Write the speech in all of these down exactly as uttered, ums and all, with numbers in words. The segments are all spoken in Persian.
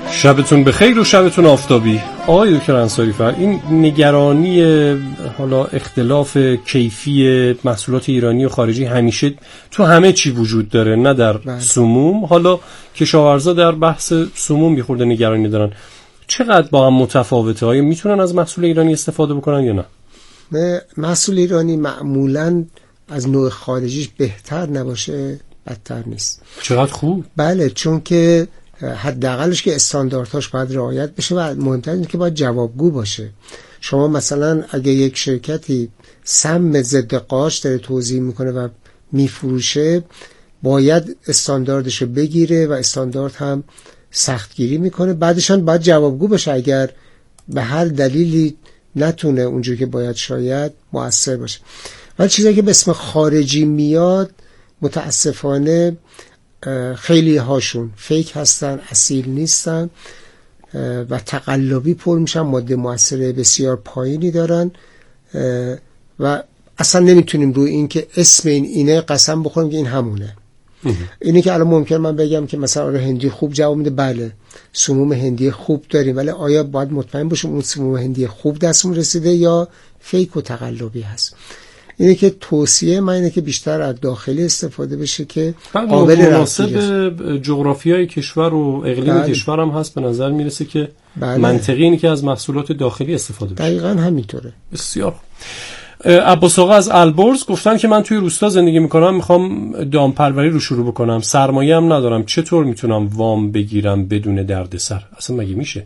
شبتون بخیر و شبتون آفتابی. آقای دکتر انصاری فر، این نگرانی حالا اختلاف کیفی محصولات ایرانی و خارجی همیشه تو همه چی وجود داره، نه در بله. سموم. حالا کشاورزا در بحث سموم یه خورده نگرانی دارن. چقدر با هم متفاوته؟ آیا میتونن از محصول ایرانی استفاده بکنن یا نه؟ محصول ایرانی معمولاً از نوع خارجیش بهتر نباشه بدتر نیست. چقدر خوب. بله، چون که حداقلش که استانداردهاش باید رعایت بشه و مهمتر اینه که باید جوابگو باشه. شما مثلا اگه یک شرکتی سم ضد قاچ داره توزیع میکنه و میفروشه، باید استانداردشو بگیره و استاندارد هم سختگیری میکنه. بعدش هم باید جوابگو باشه اگر به هر دلیلی نتونه اونجوری که باید شاید مؤثر باشه. ولی چیزایی که به اسم خارجی میاد متاسفانه خیلی هاشون فیک هستن، اصیل نیستن و تقلبی پر میشن، ماده مؤثر بسیار پایینی دارن و اصلا نمیتونیم روی این که اسم این اینه قسم بخوریم که این همونه. اینی که الان ممکن من بگم که مثلا آره هندی خوب جواب میده، بله سموم هندی خوب داریم، ولی آیا باید مطمئن باشیم اون سموم هندی خوب دستمون رسیده یا فیک و تقلبی هست؟ اینه که توصیه من اینه که بیشتر از داخلی استفاده بشه که قابل مناسب جغرافیای کشور و اقلیم بله. کشور هم هست. به نظر میرسه که بله. منطقی اینه که از محصولات داخلی استفاده بشه. دقیقاً همینطوره. بسیار. عباس آقا از البرز گفتن که من توی روستا زندگی میکنم، میخوام دامپروری رو شروع بکنم، سرمایه هم ندارم، چطور میتونم وام بگیرم بدون دردسر؟ اصلا مگه میشه؟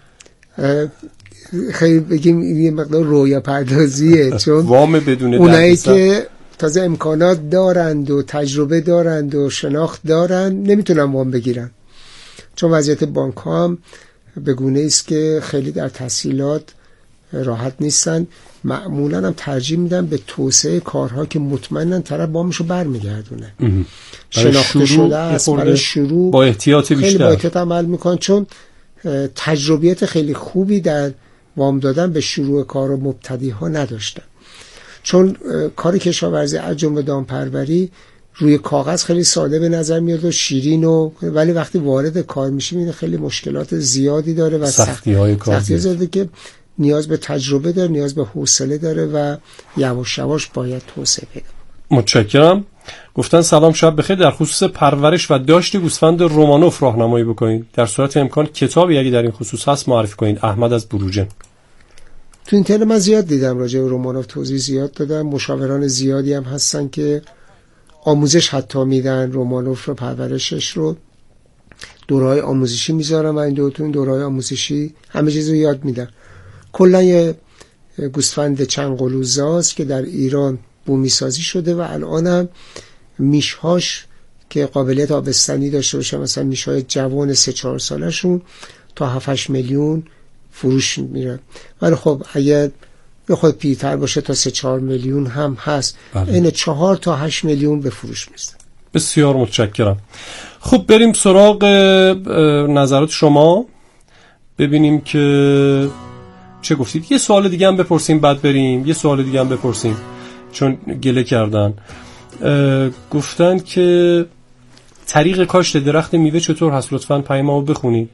خیلی بگیم یه مقدار رویا پردازیه، چون وام بدون اونایی که تازه امکانات دارند و تجربه دارند و شناخت دارند نمیتونن وام بگیرن، چون وضعیت بانک ها هم به گونه است که خیلی در تسهیلات راحت نیستن. معمولا هم ترجیح میدن به توسعه کارها که مطمئنن طرف وامشو برمیگردونه، شناخته شده است، برای شروع با احتیاط بیشتر خیلی با احتیاط عمل میکنن، چون تجربیات خیلی خوبی در وام دادن به شروع کار و مبتدی ها نداشتن. چون کار کشاورزی از جمله دامپروری روی کاغذ خیلی ساده به نظر میاد و شیرین و ولی وقتی وارد کار میشیم این خیلی مشکلات زیادی داره و سختی های کار زیاده که نیاز به تجربه داره، نیاز به حوصله داره و یواش یواش باید توسعه پیدا. متشکرم. گفتن سلام شب بخیر، در خصوص پرورش و داشت گوسفند رومانوف راهنمایی بکنید، در صورت امکان کتابی اگه در این خصوص هست معرفی کنید. احمد از بروجن. تو اینترنت من زیاد دیدم راجع به رومانوف توضیح زیاد دادم، مشاوران زیادی هم هستن که آموزش حتی میدن رومانوف رو، پرورشش رو، دوره‌های آموزشی میذارن و این دوتون دوره‌های آموزشی همه چیز رو یاد میدن. کلا یه گوسفند چند قلوزاست که در ایران بومی سازی شده و الان هم میشهاش که قابلیت آبستنی داشته باشه، مثلا میشهای جوان سه چهار سالشون تا هفت هشت میلیون فروش میره، ولی خب اگر به خود پیرتر باشه تا سه چهار میلیون هم هست. بله. این چهار تا هشت میلیون به فروش میرسه. بسیار متشکرم. خب بریم سراغ نظرات شما، ببینیم که چه گفتید. یه سوال دیگه هم بپرسیم بعد بریم، یه سوال دیگه هم بپرسیم چون گله کردن. گفتن که طریق کاشت درخت میوه چطور هست؟ لطفاً پیامو بخونید.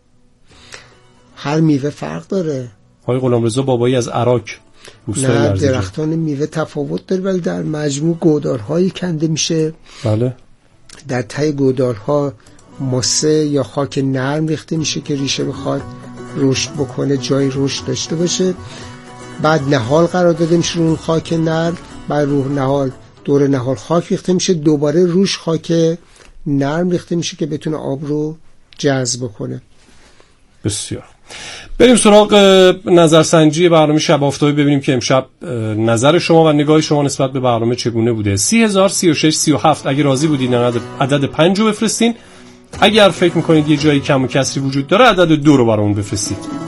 هر میوه فرق داره. آقای غلامرضا بابایی از عراق. نه، درختان میوه تفاوت داره، ولی در مجموع گودارهایی کنده میشه. بله. در ته گودارها ماسه یا خاک نرم ریخته میشه که ریشه بخواد رشد بکنه، جای رشد داشته باشه. بعد نهال قرار داده میشه رو خاک نرم، بعد رو نهال دور نهال خاک ریخته میشه، دوباره روش خاک نرم ریخته میشه که بتونه آب رو جذب کنه. بسیار. بریم سراغ نظرسنجی برنامه شب آفتابی، ببینیم که امشب نظر شما و نگاه شما نسبت به برنامه چگونه بوده. سی هزار سی و شش سی و هفت اگه راضی بودید عدد پنج رو بفرستین، اگر فکر میکنید یه جایی کم و کسری وجود داره عدد دو رو برامون بفرستید.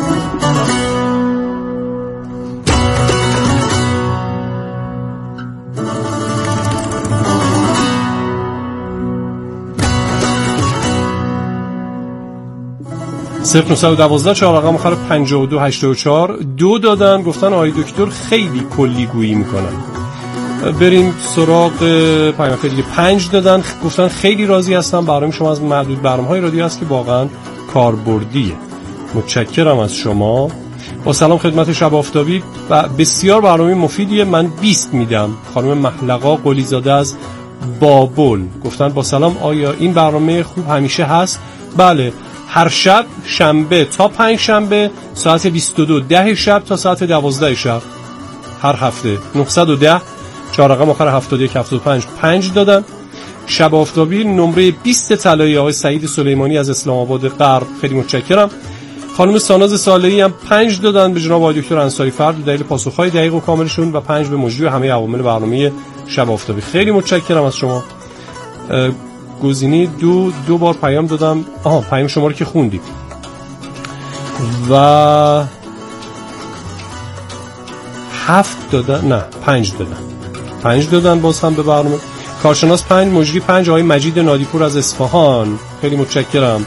صفر نه یک دو چهار رقم آخر پنجاه و دو هشتاد و چهار دو دادن، گفتن آقای دکتر خیلی کلی گویی میکنن. بریم سراغ پیامک دیگه. پنج دادن، گفتن خیلی راضی هستم، برنامه شما از معدود برنامه‌های رادیو است که واقعا کاربردیه. متشکرم از شما. با سلام خدمت شب آفتابی و بسیار برنامه مفیدیه. من بیست میدم. خانم محلقا قلیزاده از بابل گفتن با سلام، آیا این برنامه خوب همیشه هست؟ بله، هر شب شنبه تا پنج شنبه ساعت بیست و دو ده شب تا ساعت دوازده شب هر هفته. نهصد و ده چهار رقم آخر هفتاد و یک هفتاد و پنج پنج دادن. شب آفتابی نمره بیست طلایی آقای سعید سلیمانی از اسلام آباد غرب، خیلی متشکرم. خانم ساناز صالحی هم پنج دادن به جناب آقای دکتر انصاری فرد دلیل پاسخهای دقیق و کاملشون و پنج به مجری و همه عوامل برنامه شب آفتابی. خیلی متشکرم از شما. گزینه دو دو بار پیام دادم. آها، پیام شما رو که خوندیم و هفت دادن، نه پنج دادن پنج دادن باز هم به برنامه. کارشناس پنج، مجری پنج، آقای مجید نادیپور از اصفهان، خیلی متشکرم.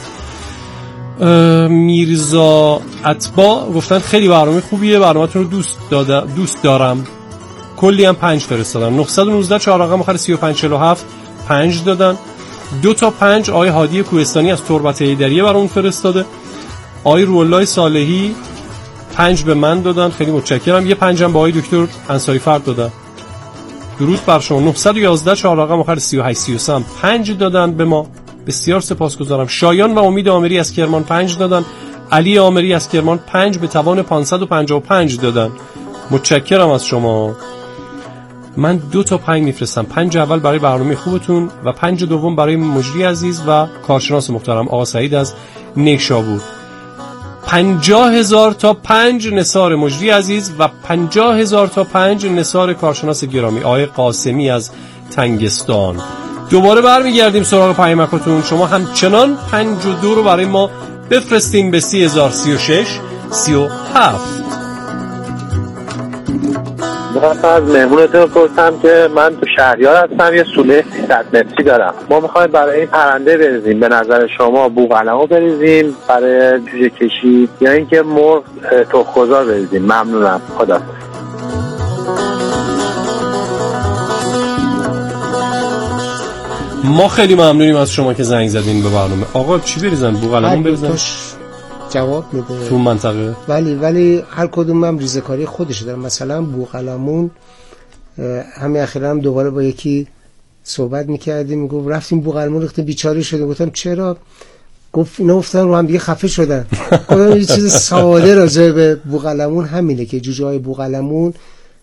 میرزا اتبا گفتن خیلی برنامه خوبیه، برنامه‌تون رو دوست داده دوست دارم. کلی هم پنج فرستادن. نهصد و نوزده چهار رقم آخر سی و پنج چهل و هفت پنج دادن. دو تا پنج آقای هادی کوهستانی از تربت ایدریه برامون فرستاده. آقای روح‌الله صالحی پنج به من دادن، خیلی متشکرم. یه پنج هم به آقای دکتر انصاری فرد دادن. درود بر شما. نهصد و یازده چهار رقم آخر سی و هشت سی و سه پنج دادن به ما، بسیار سپاسگزارم. شایان و امید آمری از کرمان پنج دادن. علی آمری از کرمان پنج به توان پانصد و پنجاه و پنج دادن. متشکرم از شما. من دو تا پنج میفرستم، پنج اول برای برنامه خوبتون و پنج دوم برای مجری عزیز و کارشناس محترم آقا سعید از نیشابور. پنجاه هزار تا پنج نثار مجری عزیز و پنجاه هزار تا پنج نثار کارشناس گرامی آقای قاسمی از تنگستان. دوباره برمیگردیم سراغ پیامکاتون. شما همچنان پنج و دو رو برای ما بفرستین به سی هزار سی و شش سی و هفت. من از مهمونتون پرسم که من تو شهریار هستم، یه سوله سیصد متری دارم. ما میخوایم برای این پرنده بریزیم، به نظر شما بوقلمو بریزیم برای جوجه کشی یا اینکه مرغ تخم‌گذار بریزیم؟ ممنونم، خدا. ما خیلی ممنونیم از شما که زنگ زدین به برنامه. آقا چی بریزن؟ بوقلمون بریزن؟ جواب میده تو منطقه، ولی ولی هر کدوم هم ریزکاری خودش داره. مثلا بوقلمون همین اخیراً هم دوباره با یکی صحبت میکردیم، میگفت رفتیم بوقلمون ریختیم بیچاره شده. گفتم چرا؟ گفت اینا افتادن رو هم دیگه خفه شدن. گفتم یه چیز ساده راجع به بوقلمون همینه که جوجه های بوقلمون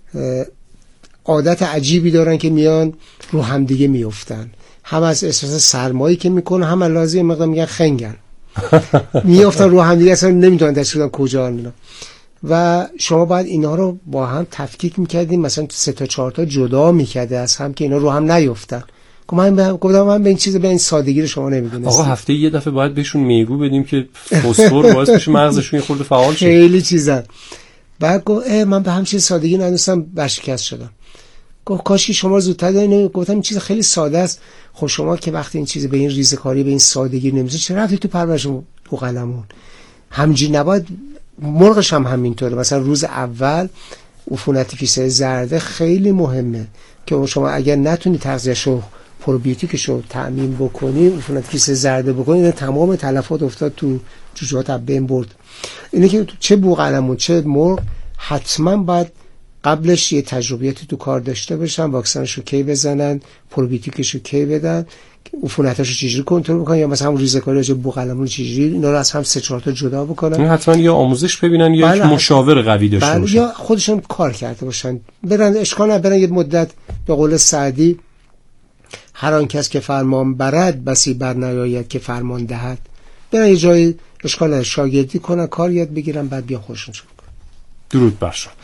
عادت عجیبی دارن که میان رو هم دیگه میافتن، هم از احساس سرمایی که میکنه، هم لازم مقدار میگن خنگن میافتن رو هم دیگه، اصلا نمیدونن دستشون کجا هستن. و شما باید اینا رو با هم تفکیک میکردیم، مثلا سه تا چهار تا جدا میکرده از هم که اینا رو هم نیافتن. من گفتم من به این چیز به این سادگی رو شما نمیدونید. آقا هفته یه دفعه باید بهشون میگو بدیم که فسفر باعث بشه مغزشون خورده فعال شه. خیلی چیزا. بعد گفت من به همین سادگی ندونستم، برشکست شدم. گفت کاشکی شما زودتر دادین. گفتم این چیز خیلی ساده است. خب شما که وقتی این چیز به این ریزکاری به این سادگی نمیشه، چرا رفتی تو پرورش بوقلمون؟ همینجوری نباید. مرغش هم همینطوره. مثلا روز اول عفونت کیسه زرده خیلی مهمه که شما اگر نتونی تغذیه‌شو پروبیوتیکشو تامین بکنی، عفونت کیسه زرده بکنی، تمام تلفات افتاد تو جوجه‌ها تا بین برد. اینه که چه بوقلمون چه مرغ حتما باید قبلش یه تجربیاتی تو کار داشته باشن، واکسنشو کی بزنن، پروبیوتیکشو کی بدن، عفونتاشو چجوری کنترل بکنن، یا مثلا هم ریزکاری راجع بوقلمون چجوری اینا رو از هم سه چهار تا جدا بکنن. حتما یا آموزش ببینن یا یک مشاور قوی داشته باشن، یا خودشون کار کرده باشن. برن اشکال نداره، برن یه مدت به قول سعدی هر آن کس که فرمان برد بسی بر نیاید که فرمان دهد. برن یه جای اشکال نداره شاگردی کنن، کار یاد بگیرن، بعد بیان خودشون شروع کنن. درود بر شما.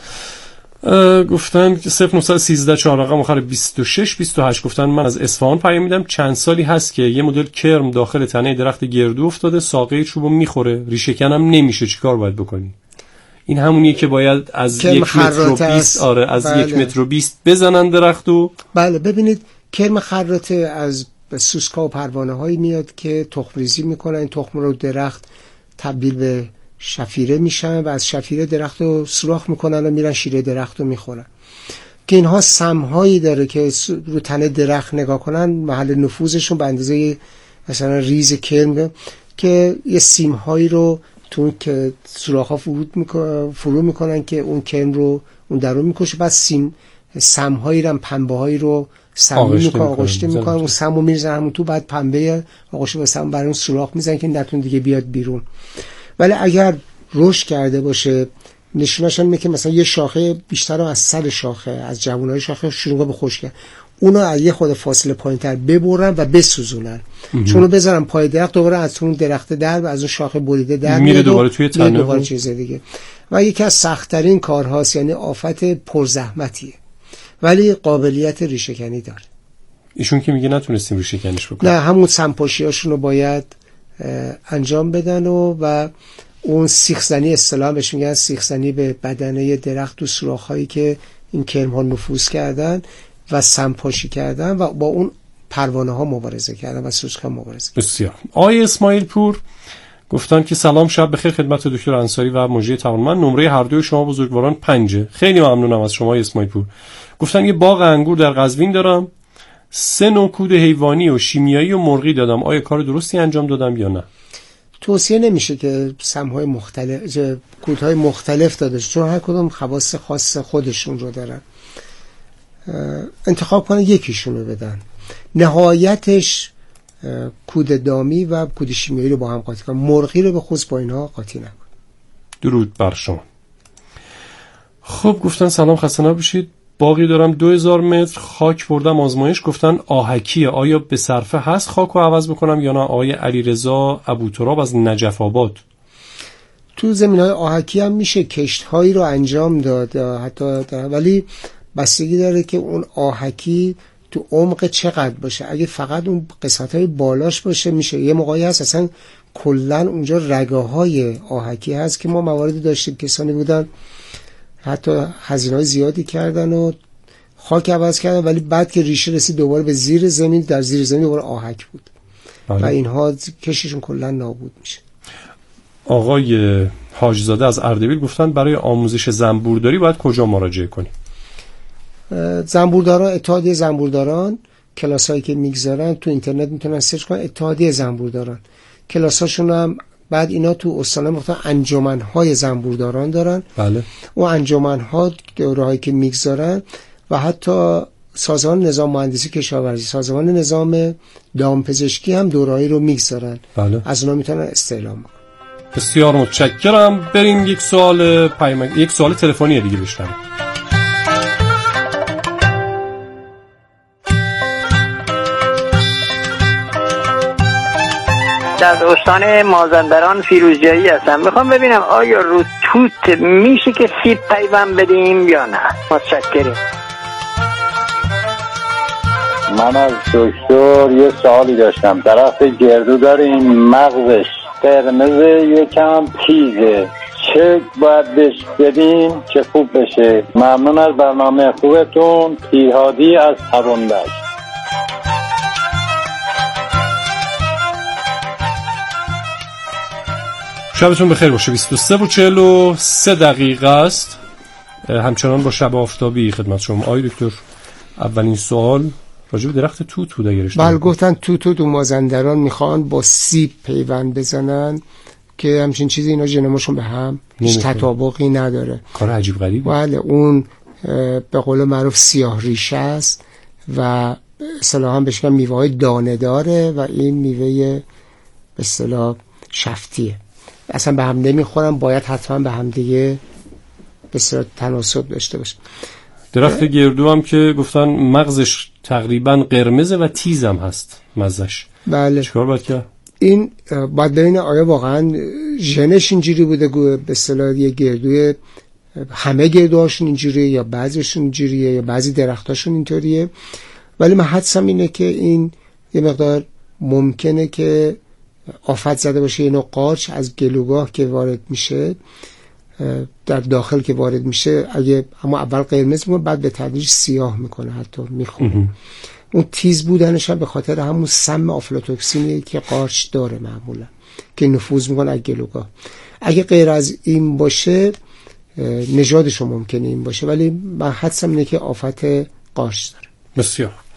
گفتن صفر نه یک سه چهار رقم آخر بیست و شش بیست و هشت گفتن من از اصفهان پیام میدم. چند سالی هست که یه مدل کرم داخل تنه درخت گردو افتاده، ساقه چوبو میخوره، ریشه کنم نمیشه، چیکار باید بکنی؟ این همونیه که باید از یک متر و بیست آره از بله. یک متر و بیست بزنن درختو. بله ببینید کرم خراته از سوسکا و پروانه هایی میاد که تخم ریزی میکنن، این تخم رو درخت تبدیل به شفیره میشن و از شفیره درخت رو سوراخ میکنن و میرن شیره درخت رو میخورن. که اینها سمهایی داره که رو تنه درخت نگاه کنن، محل نفوذشون به اندازه مثلا ریز کرم که یه سیم هایی رو تو که سوراخ ها فرود میکنن فرو میکنن که اون کرم رو اون درون میکشه. بعد سیم سم هایی رو پنبه هایی رو سمی میکنن آغشته میکنن، اون سمو میریزن همون تو، بعد پنبه آغشته به سم برای اون سوراخ میزنن که نتون دیگه بیاد بیرون. ولی اگر رشد کرده باشه نشونش اینه که مثلا یه شاخه بیشتر از صد شاخه از جوانای شاخه شروع به خشک، اونو از یه خود فاصله پایینتر ببرن و بسوزونن، چونو بذارن پای درخت، دوباره از اون درخت در و از اون شاخه بریده در میره دوباره توی تنه دوباره چیز دیگه. و یکی از سخت‌ترین کارهاست، یعنی آفت پرزحمتیه ولی قابلیت ریشه‌کنی داره. ایشون که میگه نتونستیم ریشه‌کنیش بکنیم. نه، همون سمپاشیاشون رو باید انجام بدن و و اون سیخزنی اصطلاحاً بهش میگن سیخزنی به بدنه درخت و سوراخ‌هایی که این کرم ها نفوذ کردن و سمپاشی کردن و با اون پروانه ها مبارزه کردن و سوسکا مبارزه. بسیار. آقای اسماعیل پور گفتن که سلام، شب بخیر خدمت دکتر انصاری و مجری توانمند. نمره هر دوی شما بزرگواران پنجه. خیلی ممنونم از شما اسماعیل پور. گفتن یه باغ انگور در قزوین دارم، سه نوع کود حیوانی و شیمیایی و مرغی دادم. آیا کار درستی انجام دادم یا نه؟ توصیه نمیشه که سمهای مختلف کودهای مختلف داده، چون هر کدوم خواص خاص خودشون رو دارن. انتخاب کنن یکیشون رو بدن. نهایتش کود دامی و کود شیمیایی رو با هم قاطی کن. مرغی رو به خصوص با اینها قاطی نکن. درود بر شما. خب گفتن سلام، خسته نباشید. باقی دارم دو هزار متر خاک بردم آزمایش. گفتن آهکیه، آیا به صرفه هست خاک رو عوض بکنم یا نه؟ آقای علیرضا ابوتراب از نجف آباد. تو زمین‌های آهکی هم میشه کشت‌هایی رو انجام داد حتی، ولی بستگی داره که اون آهکی تو عمق چقدر باشه. اگه فقط اون قسمت‌های بالاش باشه میشه. یه موقعی هست اصلا کلا اونجا رگه‌های آهکی هست که ما مواردی داشتیم کسانی بودن حتی هزینه‌های زیادی کردن و خاک عوض کردن، ولی بعد که ریشه رسید دوباره به زیر زمین، در زیر زمین دوباره آهک بود. بله. و اینها کششون کلا نابود میشه. آقای حاجزاده از اردبیل گفتن برای آموزش زنبورداری باید کجا مراجعه کنیم؟ زنبورداران، اتحادیه زنبورداران، کلاسایی که میگذارن تو اینترنت میتونن سرچ کنن، اتحادیه زنبورداران کلاساشون هم. بعد اینا تو استان مختلف انجمن‌های زنبورداران دارن. بله. اون انجمن‌ها دورهایی که میگذارن و حتی سازمان نظام مهندسی کشاورزی، سازمان نظام دامپزشکی هم دورهایی رو میگذارن. بله. از اونها میتونن استعلام کنن. بسیار متشکرم. بریم یک سوال پیام یک سوال تلفنی دیگه بشنویم. از استان مازندران فیروزجایی هستم. میخوام ببینم آیا رو توت میشه که سیب پیوند بدیم یا نه؟ متشکرم. من از دکتر یه سوالی داشتم. درخت گردو داریم، مغزش قرمز یکم تیزه، چه باید بهش بدیم که خوب بشه؟ ممنون از برنامه خوبتون. پیرهادی از تبندش. شبتون بخیر باشه. بیست و سه و چهل و سه دقیقه است. همچنان با شب آفتابی خدمت شما. آقای دکتر، اولین سوال راجع به درخت توت بود. اگرش بله، گفتن توت و مازندران میخوان با سیب پیوند بزنن که همچین چیزی اینا ژنومشون به هم هیچ تطابقی نداره. کار عجیب غریبه. بله، اون به قول معروف سیاه ریشه است و اصطلاحاً بهش میگن میوه‌های دانه داره و این میوه به اصطلاح شفتیه، اصلا به هم نمیخورن، باید حتما به هم دیگه به صورت تناسب داشته باشه. درخت گردو هم که گفتن مغزش تقریبا قرمزه و تیزم هست مزش. بله. چیکار باید کرد؟ این باید ببینه آیا واقعا ژنش اینجوری بوده به اصطلاح یه گردوی همه گردوهاشون اینجوریه یا بعضیشون اینجوریه یا بعضی درختاشون اینطوریه. ولی من حدسم اینه که این یه مقدار ممکنه که آفت زده باشه. یه نوع قارچ از گلوگاه که وارد میشه در داخل که وارد میشه، اگه اما اول قرمز میکنه بعد به تدریج سیاه میکنه، حتی میخونه. اون تیز بودنش هم به خاطر همون سم آفلاتوکسینی که قارچ داره معمولا که نفوذ میکنه از گلوگاه. اگه غیر از این باشه نژادش ممکنه این باشه، ولی من حدسم اینه که آفت قارچ داره. بسیار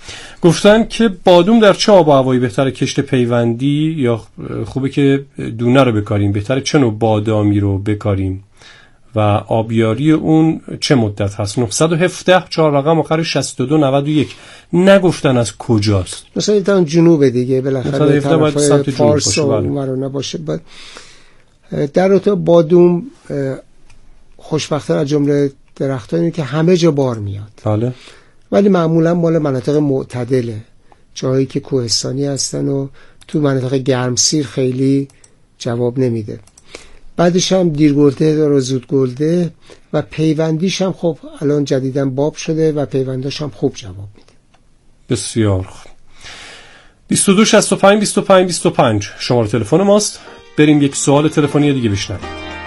گفتن که بادوم در چه آب و هوایی بهتره کشت پیوندی یا خوبه که دونه رو بکاریم؟ بهتره چه نوع بادامی رو بکاریم و آبیاری اون چه مدت هست؟ نه یک هفت چهار رقم آخر شصت و دو نود و یک. نگفتن از کجاست. مثلا این جنوب دیگه بالاخره طرف فارس و اونورا نباشه. در رابطه بادوم خوشبختانه از جمله درختانی که همه جا بار میاد. بله. ولی معمولا مال مناطق معتدله، جایی که کوهستانی هستن و تو مناطق گرمسیر خیلی جواب نمیده. بعدش هم دیرگلده داره و زودگلده و پیوندیش هم خب الان جدیداً باب شده و پیونداش هم خوب جواب میده. بسیار خوب. بیست و دو شصت و پنج بیست و پنج بیست و پنج شماره تلفن ماست. بریم یک سوال تلفنی دیگه بشنویم.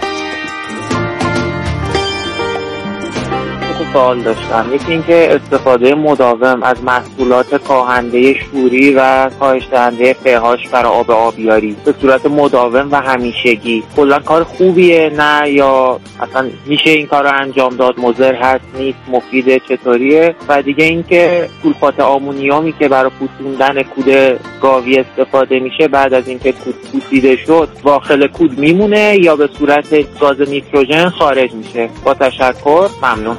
سوال داشتم. یکی اینکه استفاده مداوم از محصولات کاهنده شوری و کاهش دهنده په‌اش برای آب آبیاری به صورت مداوم و همیشگی کلا کار خوبیه نه یا اصلا میشه این کار رو انجام داد؟ مضر هست نیست؟ مفیده؟ چطوریه؟ و دیگه اینکه سولفات آمونیومی که برای پوسوندن کود گاوی استفاده میشه بعد از اینکه کود پوسیده شد داخل کود میمونه یا به صورت گاز نیتروژن خارج میشه؟ با تشکر، ممنون.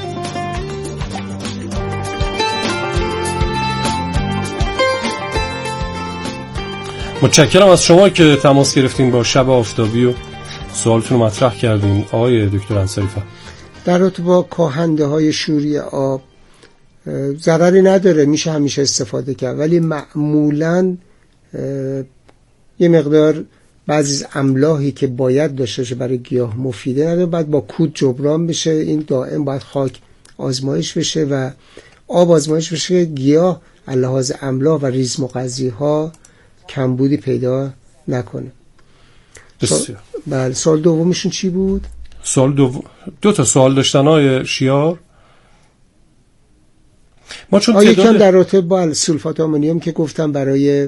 متشکرم از شما که تماس گرفتین با شب آفتابی و سوالتون رو مطرح کردین آقای دکتر انصاری فرد. در رابطه با کاهنده های شوری آب ضرری نداره، میشه همیشه استفاده کرد، ولی معمولاً یه مقدار بعضی از املاحی که باید داشته باشه برای گیاه مفیده نداره، بعد با کود جبران بشه. این دائم باید خاک آزمایش بشه و آب آزمایش بشه که گیاه از لحاظ املاح و ریز مغذی ها کمبودی پیدا نکنه. بسیار. بله. سوال دومشون چی بود؟ سوال دو دو تا سوال داشتن های شیار. ما چون تعداد یکم در رابطه با سولفات آمونیوم که گفتم برای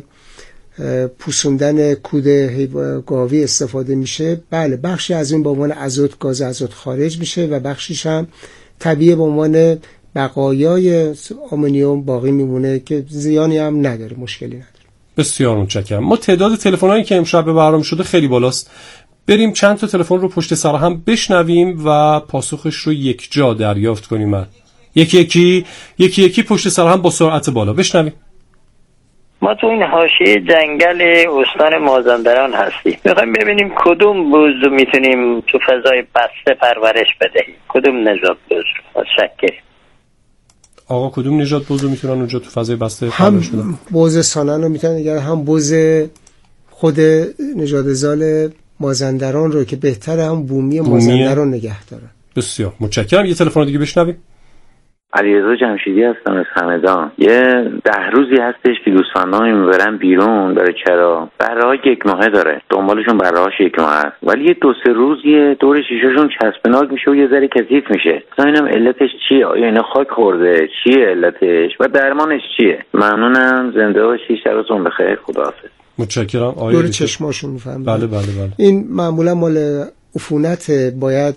پوسوندن کود گاوی استفاده میشه. بله، بخشی از این به عنوان ازوت، گاز ازوت خارج میشه و بخشیش هم طبیعی به عنوان بقایای آمونیوم باقی میمونه که زیانی هم نداره، مشکلی نداره. بسیار متشکرم. ما تعداد تلفن‌هایی که امشب به برنامه شده خیلی بالاست. بریم چند تا تلفن رو پشت سر هم بشنویم و پاسخش رو یک جا دریافت کنیم. یکی یکی یکی یکی پشت سر هم با سرعت بالا بشنویم. ما تو این حاشیه جنگل استان مازندران هستیم. میخوایم ببینیم کدوم بز میتونیم تو فضای بسته پرورش بدهیم، کدوم نژاد بز. متشکرم. آقا کدوم نژاد بز رو میتونن اونجا تو فضای بسته پرورش بدن؟ هم بز سانن رو میتونن دیگر، هم بز خود نژاد زال مازندران رو که بهتره هم بومی مازندران نگه دارن. بسیار متشکرم. یه تلفن دیگه بشنویم. علیرضا جمشیدی هستم از همدان. یه ده روزی هستش که گوسفندان میبرن بیرون برای چرا. بره‌ها یک ماهه داره، دنبالشون بره‌هاش یک ماه هست، ولی یه دو سه روز یه دور شیشه‌شون چسبناک میشه و یه ذره کثیف میشه. مثلا اینم علتش چیه؟ آیا اینا خاک خورده؟ چیه علتش و درمانش چیه؟ ممنونم، زنده باشی، شبتون بخیر، خداحافظ. متشکرم. آقای دور چشماشون میفهمم. بله بله بله. این معمولا مال عفونت، باید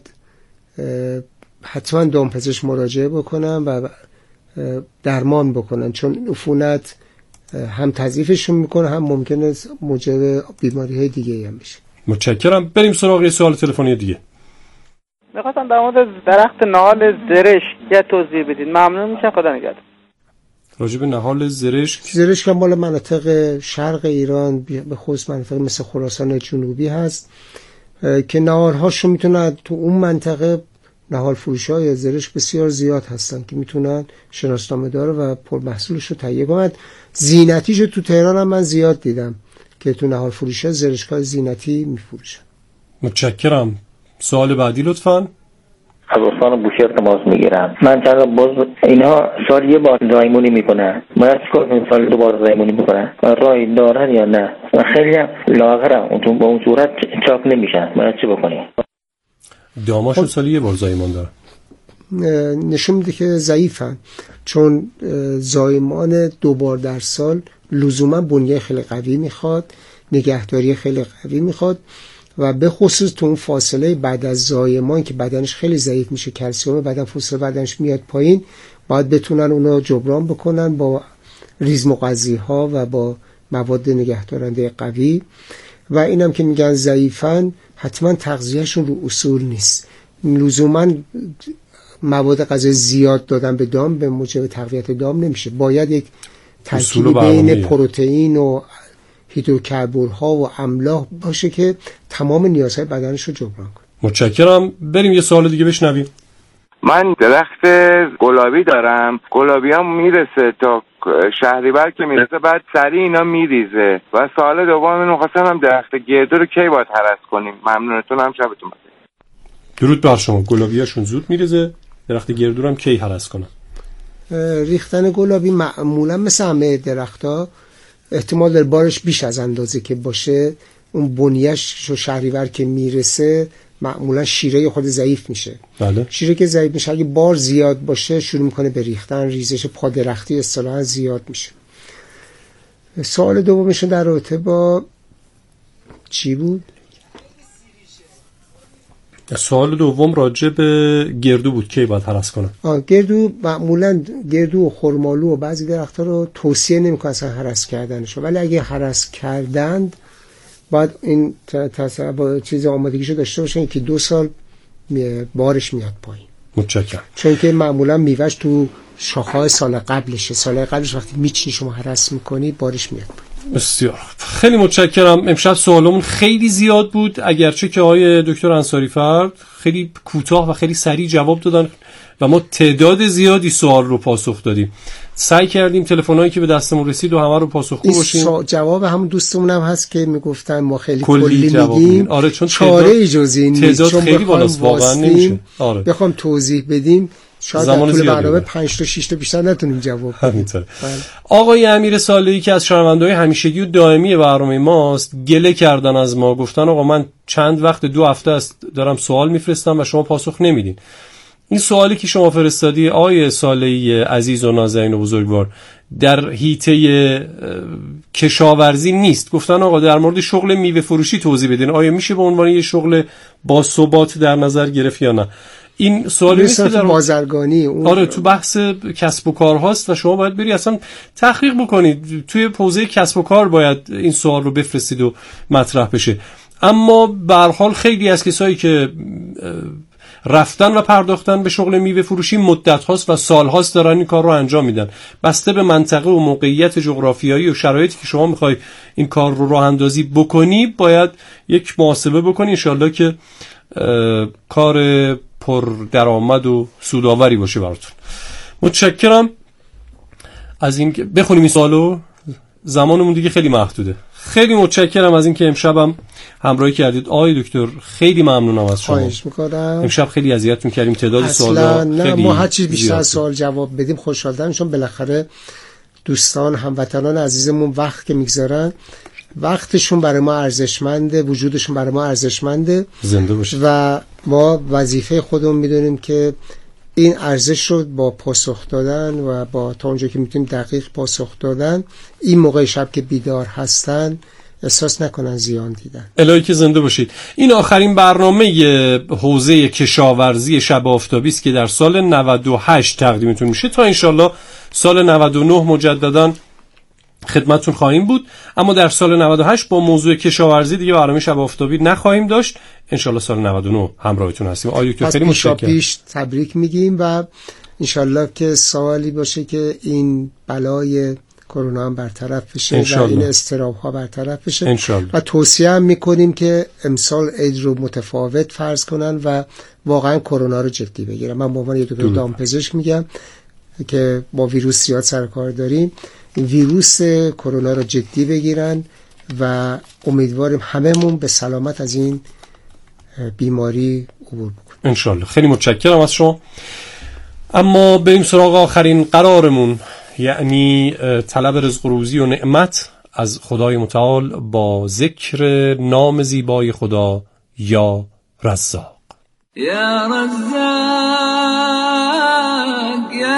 حتما دامپزشک مراجعه بکنن و درمان بکنن، چون عفونت هم تضعیفشون میکنه هم ممکنه موجب بیماری های دیگه هم بشه. متشکرم. بریم سراغ یه سوال تلفنی دیگه. میخواستم در مورد درخت نهال زرشک یه توضیح بدید. ممنون میشم. خدا نگهدار. راجب نهال زرشک زرشک هم مال مناطق شرق ایران به خصوص مناطق مثل خراسان جنوبی هست که نهالهاشون میتونن تو اون منطقه، نهال فروش‌های زرشک بسیار زیاد هستن که میتونن شناسنامه داره و پرمحصولش رو تهیه کنن. زینتیش تو تهران هم من زیاد دیدم که تو نهال فروش‌ها زرشک‌های زینتی میفروشن. متشکرم. سوال بعدی لطفاً. عباسان بوشهر تماس میگیرم. من چند باز اینا سال یه بار زایمونی میکنن. من چیکار کنم سال دو بار زایمونی میکنن؟ رای دارن یا نه؟ من خیلی لاغرم، اون با اون صورت چاک نمیشن. من چی بکنم؟ داماشون سالی یه بار زایمان داره. نشون میده که ضعیفن، چون زایمان دو بار در سال لزوما بنیه خیلی قوی میخواد، نگهداری خیلی قوی میخواد و به خصوص تو اون فاصله بعد از زایمان که بدنش خیلی ضعیف میشه، کلسیم بدن فاصله بدنش میاد پایین، باید بتونن اونا جبران بکنن با ریزمغذی ها و با مواد نگهدارنده قوی. و اینم که میگن ضعیفن، حتما تغذیهشون رو اصول نیست. لزوما مواد غذایی زیاد دادن به دام به موجب تقویت دام نمیشه. باید یک ترکیبی بین پروتئین و هیدروکربن‌ها و املاح باشه که تمام نیازهای بدنش رو جبران کنه. متشکرم. بریم یه سوال دیگه بشنویم. من درخت گلابی دارم، گلابی هم میرسه تا شهریور که میرسه بعد سریع اینا میریزه. و سوال دوم اینو خواستم هم درخت گردو رو کی باید هرس کنیم؟ ممنونتون، هم شبتون بخیر. درود بر شما. گلابیاشون زود میریزه، درخت گردو رو هم کی هرس کنم؟ ریختن گلابی معمولا مثل همه درخت‌ها احتمال داره بارش بیش از اندازه که باشه. اون بنیه‌اش و شهریور که میرسه معمولا شیره خود ضعیف میشه. بله. شیره که ضعیف میشه اگه بار زیاد باشه شروع میکنه به ریختن، ریزش پادرختی اصطلاحاً زیاد میشه. سوال دومشون در رابطه با چی بود؟ سوال دوم راجع به گردو بود، کی باید هرس کنم؟ آه گردو معمولا گردو و خرمالو و بعضی درخت‌ها رو توصیه نمی‌کنن اصلا هرس کردنشو، ولی اگه هرس کردند باید این تصور چیز آمادگیشو داشته باشن که دو سال بارش میاد پایین. متشکرم. چون که معمولا میوهش تو شاخه‌های سال قبلشه، سال قبلش وقتی میچینی شما هرس میکنی بارش میاد پایین. بسیار خیلی متشکرم. امشب سوالمون خیلی زیاد بود، اگرچه که آقای دکتر انصاری فرد خیلی کوتاه و خیلی سریع جواب دادن و ما تعداد زیادی سوال رو پاسخ دادیم. سعی کردیم تلفنایی که به دستمون رسید و همه رو پاسخگو باشیم. جواب همون دوستمون هم هست که میگفتن ما خیلی کلی, کلی میگیم. آره چون چاره جز این نیست، چون خیلی بالاست واقعا نمیشه. آره. بخوام توضیح بدیم شاید در طول برنامه پنج تا شش تا بیشتر نتونیم جواب بدیم. آقای امیر صالحی که از شنونده‌های همیشگی و دائمی برنامه ماست گله کردن از ما، گفتن آقا من چند وقت دو هفته است دارم سوال میفرستم و شما پاسخ نمیدین. این سوالی که شما فرستادی آقای صالحی عزیز و نازنین و بزرگوار در حیطه کشاورزی نیست. گفتن آقا در مورد شغل میوه فروشی توضیح بدین، آیا میشه به عنوان یه شغل با ثبات در نظر گرفت یا نه؟ این سوالی نیست که در بازرگانی اون آره تو بحث کسب و کار هاست و شما باید بری اصلا تحقیق بکنید توی حوزه کسب و کار باید این سوال رو بفرستید و مطرح بشه. اما به هر حال خیلی از کسایی که رفتن و پرداختن به شغل میوه فروشی مدت هاست و سال هاست دارن این کار رو انجام میدن. بسته به منطقه و موقعیت جغرافیایی و شرایطی که شما میخوای این کار رو راه اندازی بکنی باید یک محاسبه بکنی، انشالله که کار پر درآمد و سودآوری باشه براتون. متشکرم از این که بخونیم این سوالو، زمانمون دیگه خیلی محدوده. خیلی متشکرم از این که امشبم همراهی کردید آقای دکتر، خیلی ممنونم از شما. خواهش می‌کنم. امشب خیلی اذیتتون کردیم، تعداد سوالا نه خیلی ما هر چیز بیشتر سوال جواب بدیم خوشحال‌تریم، چون بالاخره دوستان هموطنان عزیزمون وقت که میگذارن وقتشون برای ما ارزشمنده، وجودشون برای ما ارزشمنده. زنده باشید. و ما وظیفه خودمون میدونیم که این ارزش رو با پاسخ دادن و با تا اونجا که میتونیم دقیق پاسخ دادن این موقع شب که بیدار هستن احساس نکنن زیان دیدن. الهی که زنده باشید. این آخرین برنامه حوزه کشاورزی شب آفتابی است که در سال نود و هشت تقدیمتون میشه. تا انشالله سال نود و نه مجددا خدمتتون خواهیم بود، اما در سال نود و هشت با موضوع کشاورزی دیگه برنامه شب آفتابی نخواهیم داشت. انشالله سال نود و نه همراهتون هستیم. آقای دکتر خیلی متشکرم. پیش تبریک میگیم و انشالله که سوالی باشه که این بلای کرونا هم برطرف بشه و این اضطراب ها برطرف بشه انشالله. و توصیه هم میکنیم که امسال عید رو متفاوت فرض کنن و واقعا کرونا رو جدی بگیرن. من به عنوان یک دکتر دامپزشک میگم که با ویروس زیاد سر کار داریم، ویروس کرونا رو جدی بگیرن و امیدواریم هممون به سلامت از این بیماری عبور بکنیم انشالله. خیلی متشکرم از شما. اما بریم سراغ آخرین قرارمون، یعنی طلب رزق و روزی و نعمت از خدای متعال با ذکر نام زیبای خدا یا رزاق. یا رزاق یا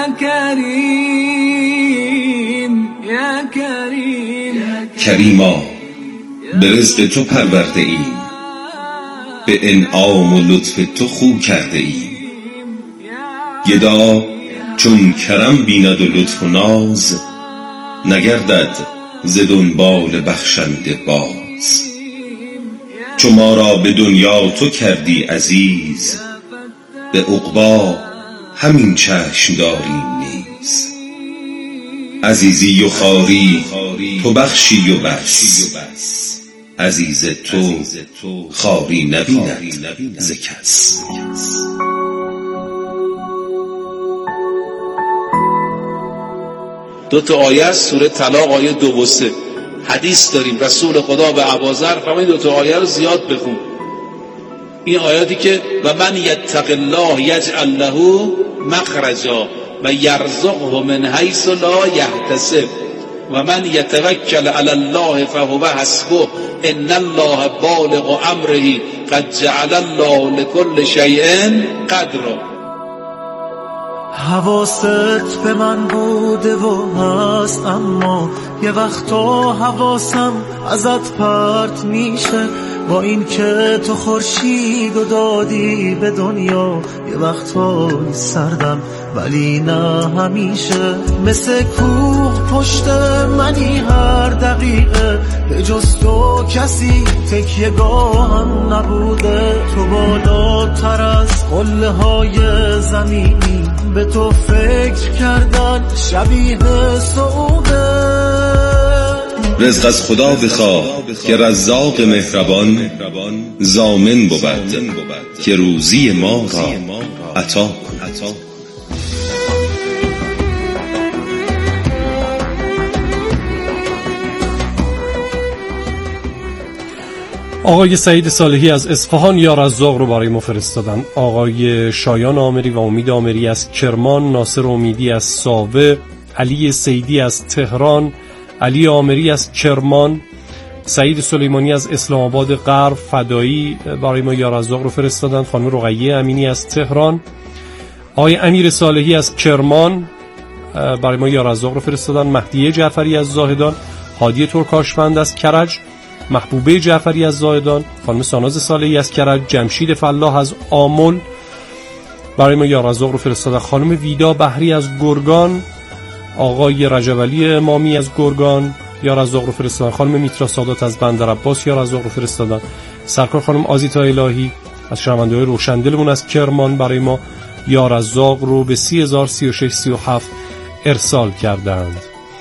کریم یا کریم کریما به رزق تو پرورده ایم، به انعام و لطف تو خو کرده ایم. گدا چون کرم بیند و لطف و ناز، نگردد ز دنبال بخشنده باز. چو ما را به دنیا تو کردی عزیز، به عقبی همین چشم داریم نیز. عزیزی و خواری تو بخشی و بس، عزیز تو خواری نبیند ز کس. دو تا آیه از سوره طلاق، آیه دو و سه. حدیث داریم رسول خدا به ابوذر فرمود دو تا آیه رو زیاد بخون. این آیاتی که و من یتق الله یجعل له مخرجا و یرزقه من حیث لا یحتسب و من یتوکل علی الله فهو حسبه ان الله بالغ امره قد جعل الله لكل شیء قدرا. حواست به من بوده و هست، اما یه وقتا حواسم ازت پرت میشه. با این که تو خورشید و دادی به دنیا، یه وقتا سردم ولی نه همیشه. مثل کوه پشت منی هر دقیقه، به جز تو کسی تکیه گاهم نبوده. تو بالاتر از قله های زمینی، به تو فکر کردن شبیه سعوده. رزق از خدا بخواه که رزاق مهربان، ضامن بود که روزی ما را عطا کند. آقای سعید صالحی از اصفهان یا رزاق رو برای ما فرستادن. آقای شایان آمری و امید آمری از کرمان، ناصر امیدی از ساوه، علی سیدی از تهران، علی آمری از کرمان، سعید سلیمانی از اسلام آباد غرب، فدایی برای ما یا رزاق رو فرستادن. خانم رقیه امینی از تهران، آقای امیر صالحی از کرمان برای ما یا رزاق رو فرستادن. مهدیه جعفری از زاهدان، هادی ترکاشفند از کرج، محبوبه جعفری از زاهدان، خانم ساناز صالحی از کرج، جمشید فلاح از آمل برای ما یا رزاق رو فرستادن. خانم ویدا بحری از گرگان، آقای رجب علی امامی از گرگان یا رزاق رو فرستادن. خانم میترا سادات از بندر عباس یا رزاق رو فرستادن. سرکار خانم آزیتا الهی از شنونده‌های روشندلمون از کرمان برای ما یا رزاق رو به سی هزار سی و شش سی و هفت ارسال کردند.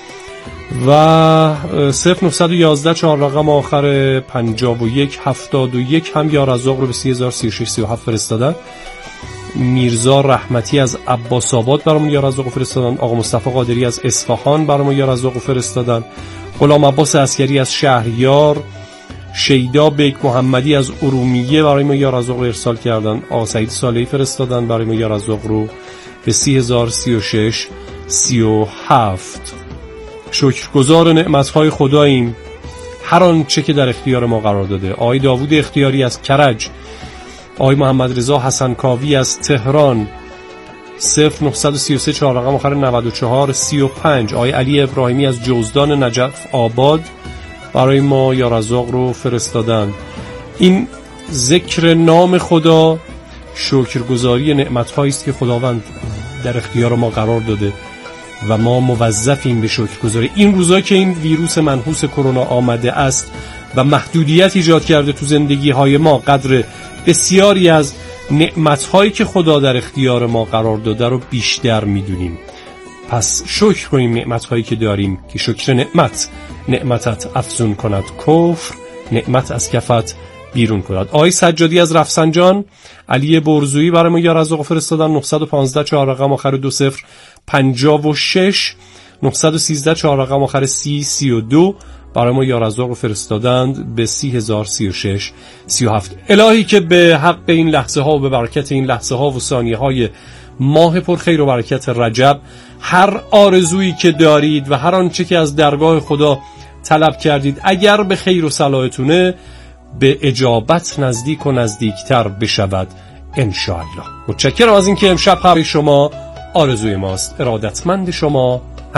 و صفر نه یک یک چهار رقم آخر پنجاه و یک هفتاد و یک هم یا رزاق رو به سی هزار سی و شش سی و هفت فرستادن. میرزا رحمتی از عباس آباد برامون یا رزاق فرستادن. آقا مصطفی قادری از اصفهان برامون یا رزاق فرستادن. غلام عباس عسکری از شهریار، شیدا بیک محمدی از ارومیه برای ما یا رزاق ارسال کردن. آقا سعید صالحی فرستادن برای ما یا رزاق رو به سی هزار سی و شش سی و هفت. شکرگزار نعمتهای خداییم، هر آنچه که در اختیار ما قرار داده. آقای داوود اختیاری از کرج، آقای محمد رضا حسن کاوی از تهران، صفر نه سه سه چهار رقم آخر نود و چهار سی و پنج. آقای علی ابراهیمی از جوزدان نجف آباد برای ما یا رزاق رو فرستادن. این ذکر نام خدا شکرگزاری نعمت‌هایی است که خداوند در اختیار ما قرار داده و ما موظفیم به شکرگزاری. این روزا که این ویروس منحوس کرونا آمده است و محدودیت ایجاد کرده تو زندگی‌های ما، قدر بسیاری از نعمت‌هایی که خدا در اختیار ما قرار داده رو بیشتر می‌دونیم. پس شکر کنیم نعمت‌هایی که داریم که شکر نعمت نعمتت افزون کند کفر، نعمت از کفت بیرون کند. آقای سجادی از رفسنجان، علی برزویی برای ما یا رزاق فرستادن. نه یک پنج چهار رقم آخر دو صفر پنجاه و شش، نه یک سه چهار رقم آخر سی سی و دو برای ما یا رزاق فرستادند به سی هزار سی و شش سی و هفت. الهی که به حق این لحظه ها و به برکت این لحظه ها و ثانیه های ماه پر خیر و برکت رجب، هر آرزویی که دارید و هر آنچه که از درگاه خدا طلب کردید اگر به خیر و صلاحتونه به اجابت نزدیک و نزدیکتر بشود انشاءالله. متشکرم از اینکه امشب برای شما آرزوی ماست. ارادتمند شما